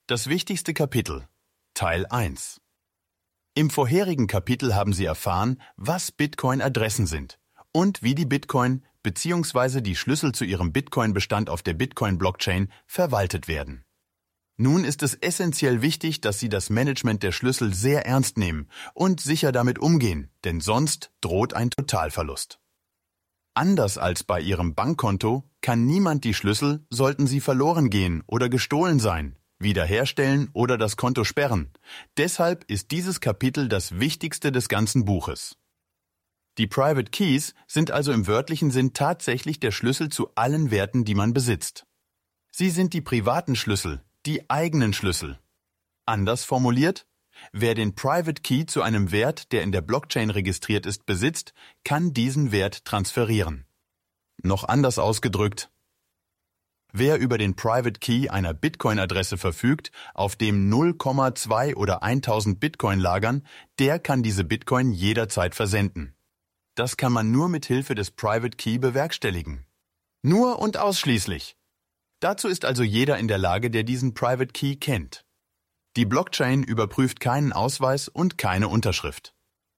Das wichtigste Kapitel, Teil 1. Im vorherigen Kapitel haben Sie erfahren, was Bitcoin-Adressen sind und wie die Bitcoin bzw. die Schlüssel zu Ihrem Bitcoin-Bestand auf der Bitcoin-Blockchain verwaltet werden. Nun ist es essentiell wichtig, dass Sie das Management der Schlüssel sehr ernst nehmen und sicher damit umgehen, denn sonst droht ein Totalverlust. Anders als bei Ihrem Bankkonto kann niemand die Schlüssel, sollten sie verloren gehen oder gestohlen sein, wiederherstellen oder das Konto sperren. Deshalb ist dieses Kapitel das wichtigste des ganzen Buches. Die Private Keys sind also im wörtlichen Sinn tatsächlich der Schlüssel zu allen Werten, die man besitzt. Sie sind die privaten Schlüssel, die eigenen Schlüssel. Anders formuliert: Wer den Private Key zu einem Wert, der in der Blockchain registriert ist, besitzt, kann diesen Wert transferieren. Noch anders ausgedrückt: Wer über den Private Key einer Bitcoin-Adresse verfügt, auf dem 0,2 oder 1000 Bitcoin lagern, der kann diese Bitcoin jederzeit versenden. Das kann man nur mit Hilfe des Private Key bewerkstelligen. Nur und ausschließlich. Dazu ist also jeder in der Lage, der diesen Private Key kennt. Die Blockchain überprüft keinen Ausweis und keine Unterschrift.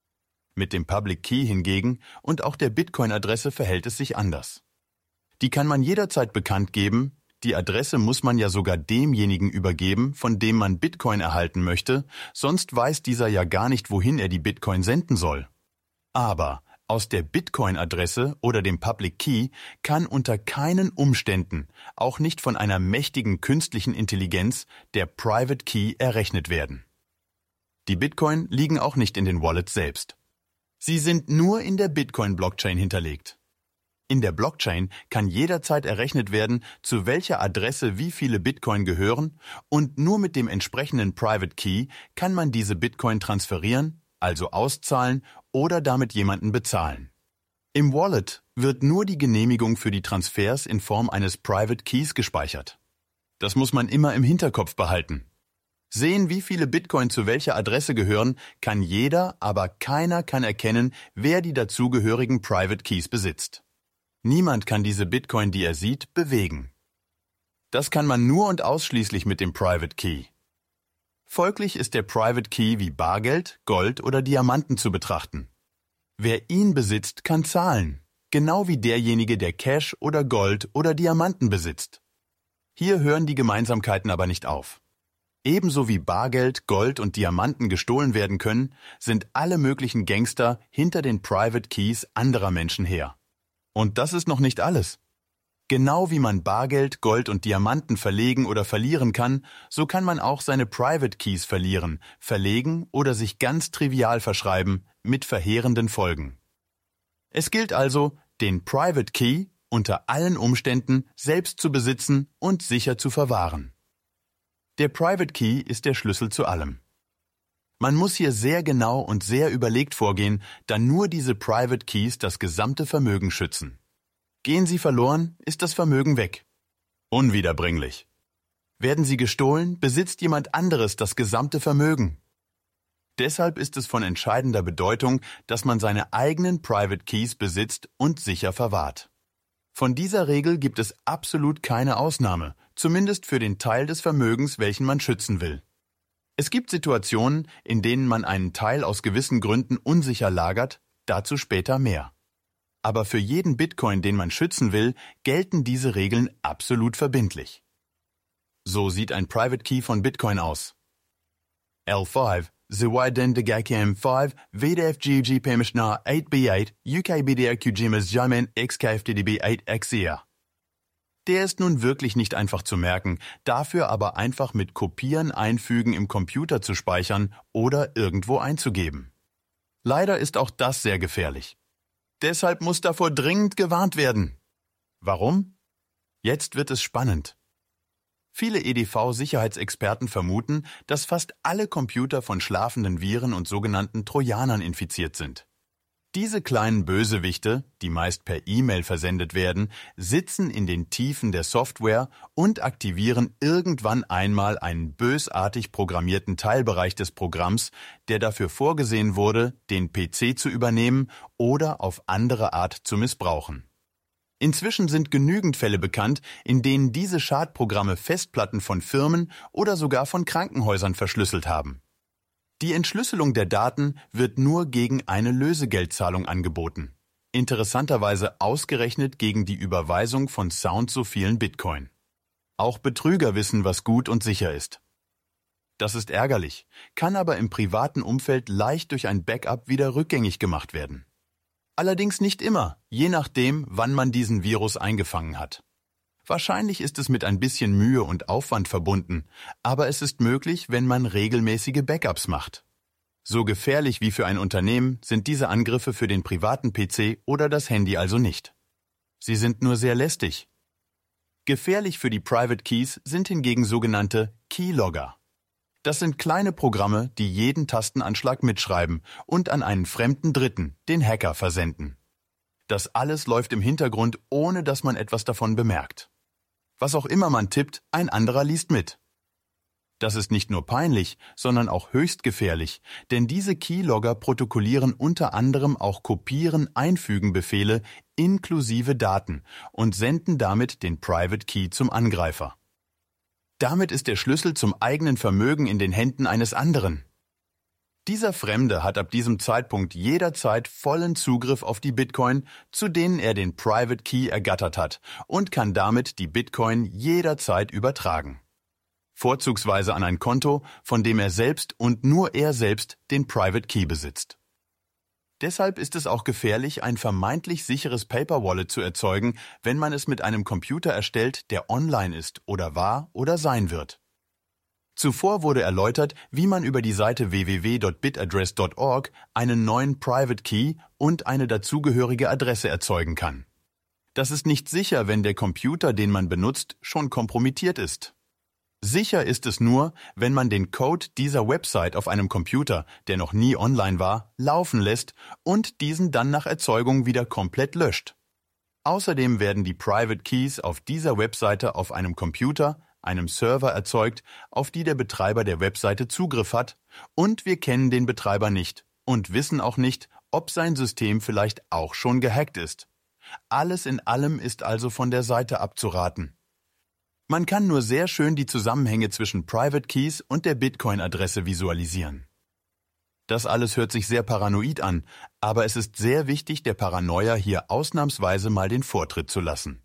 Mit dem Public Key hingegen und auch der Bitcoin-Adresse verhält es sich anders. Die kann man jederzeit bekannt geben, die Adresse muss man ja sogar demjenigen übergeben, von dem man Bitcoin erhalten möchte, sonst weiß dieser ja gar nicht, wohin er die Bitcoin senden soll. Aber aus der Bitcoin-Adresse oder dem Public Key kann unter keinen Umständen, auch nicht von einer mächtigen künstlichen Intelligenz, der Private Key errechnet werden. Die Bitcoin liegen auch nicht in den Wallets selbst. Sie sind nur in der Bitcoin-Blockchain hinterlegt. In der Blockchain kann jederzeit errechnet werden, zu welcher Adresse wie viele Bitcoin gehören, und nur mit dem entsprechenden Private Key kann man diese Bitcoin transferieren, also auszahlen oder damit jemanden bezahlen. Im Wallet wird nur die Genehmigung für die Transfers in Form eines Private Keys gespeichert. Das muss man immer im Hinterkopf behalten. Sehen, wie viele Bitcoin zu welcher Adresse gehören, kann jeder, aber keiner kann erkennen, wer die dazugehörigen Private Keys besitzt. Niemand kann diese Bitcoin, die er sieht, bewegen. Das kann man nur und ausschließlich mit dem Private Key. Folglich ist der Private Key wie Bargeld, Gold oder Diamanten zu betrachten. Wer ihn besitzt, kann zahlen, genau wie derjenige, der Cash oder Gold oder Diamanten besitzt. Hier hören die Gemeinsamkeiten aber nicht auf. Ebenso wie Bargeld, Gold und Diamanten gestohlen werden können, sind alle möglichen Gangster hinter den Private Keys anderer Menschen her. Und das ist noch nicht alles. Genau wie man Bargeld, Gold und Diamanten verlegen oder verlieren kann, so kann man auch seine Private Keys verlieren, verlegen oder sich ganz trivial verschreiben, mit verheerenden Folgen. Es gilt also, den Private Key unter allen Umständen selbst zu besitzen und sicher zu verwahren. Der Private Key ist der Schlüssel zu allem. Man muss hier sehr genau und sehr überlegt vorgehen, da nur diese Private Keys das gesamte Vermögen schützen. Gehen sie verloren, ist das Vermögen weg. Unwiederbringlich. Werden sie gestohlen, besitzt jemand anderes das gesamte Vermögen. Deshalb ist es von entscheidender Bedeutung, dass man seine eigenen Private Keys besitzt und sicher verwahrt. Von dieser Regel gibt es absolut keine Ausnahme, zumindest für den Teil des Vermögens, welchen man schützen will. Es gibt Situationen, in denen man einen Teil aus gewissen Gründen unsicher lagert, dazu später mehr. Aber für jeden Bitcoin, den man schützen will, gelten diese Regeln absolut verbindlich. So sieht ein Private Key von Bitcoin aus. L5 Zwiden 5 VDFGG Pemishna 8B8 UKBDR Kujimas Jamin XKFTDB 8XER. Der ist nun wirklich nicht einfach zu merken, dafür aber einfach mit Kopieren, Einfügen im Computer zu speichern oder irgendwo einzugeben. Leider ist auch das sehr gefährlich. Deshalb muss davor dringend gewarnt werden. Warum? Jetzt wird es spannend. Viele EDV-Sicherheitsexperten vermuten, dass fast alle Computer von schlafenden Viren und sogenannten Trojanern infiziert sind. Diese kleinen Bösewichte, die meist per E-Mail versendet werden, sitzen in den Tiefen der Software und aktivieren irgendwann einmal einen bösartig programmierten Teilbereich des Programms, der dafür vorgesehen wurde, den PC zu übernehmen oder auf andere Art zu missbrauchen. Inzwischen sind genügend Fälle bekannt, in denen diese Schadprogramme Festplatten von Firmen oder sogar von Krankenhäusern verschlüsselt haben. Die Entschlüsselung der Daten wird nur gegen eine Lösegeldzahlung angeboten. Interessanterweise ausgerechnet gegen die Überweisung von so vielen Bitcoin. Auch Betrüger wissen, was gut und sicher ist. Das ist ärgerlich, kann aber im privaten Umfeld leicht durch ein Backup wieder rückgängig gemacht werden. Allerdings nicht immer, je nachdem, wann man diesen Virus eingefangen hat. Wahrscheinlich ist es mit ein bisschen Mühe und Aufwand verbunden, aber es ist möglich, wenn man regelmäßige Backups macht. So gefährlich wie für ein Unternehmen sind diese Angriffe für den privaten PC oder das Handy also nicht. Sie sind nur sehr lästig. Gefährlich für die Private Keys sind hingegen sogenannte Keylogger. Das sind kleine Programme, die jeden Tastenanschlag mitschreiben und an einen fremden Dritten, den Hacker, versenden. Das alles läuft im Hintergrund, ohne dass man etwas davon bemerkt. Was auch immer man tippt, ein anderer liest mit. Das ist nicht nur peinlich, sondern auch höchst gefährlich, denn diese Keylogger protokollieren unter anderem auch Kopieren-Einfügen-Befehle inklusive Daten und senden damit den Private Key zum Angreifer. Damit ist der Schlüssel zum eigenen Vermögen in den Händen eines anderen. Dieser Fremde hat ab diesem Zeitpunkt jederzeit vollen Zugriff auf die Bitcoin, zu denen er den Private Key ergattert hat, und kann damit die Bitcoin jederzeit übertragen. Vorzugsweise an ein Konto, von dem er selbst und nur er selbst den Private Key besitzt. Deshalb ist es auch gefährlich, ein vermeintlich sicheres Paper Wallet zu erzeugen, wenn man es mit einem Computer erstellt, der online ist oder war oder sein wird. Zuvor wurde erläutert, wie man über die Seite www.bitaddress.org einen neuen Private Key und eine dazugehörige Adresse erzeugen kann. Das ist nicht sicher, wenn der Computer, den man benutzt, schon kompromittiert ist. Sicher ist es nur, wenn man den Code dieser Website auf einem Computer, der noch nie online war, laufen lässt und diesen dann nach Erzeugung wieder komplett löscht. Außerdem werden die Private Keys auf dieser Webseite auf einem Computer, einem Server erzeugt, auf die der Betreiber der Webseite Zugriff hat, und wir kennen den Betreiber nicht und wissen auch nicht, ob sein System vielleicht auch schon gehackt ist. Alles in allem ist also von der Seite abzuraten. Man kann nur sehr schön die Zusammenhänge zwischen Private Keys und der Bitcoin-Adresse visualisieren. Das alles hört sich sehr paranoid an, aber es ist sehr wichtig, der Paranoia hier ausnahmsweise mal den Vortritt zu lassen.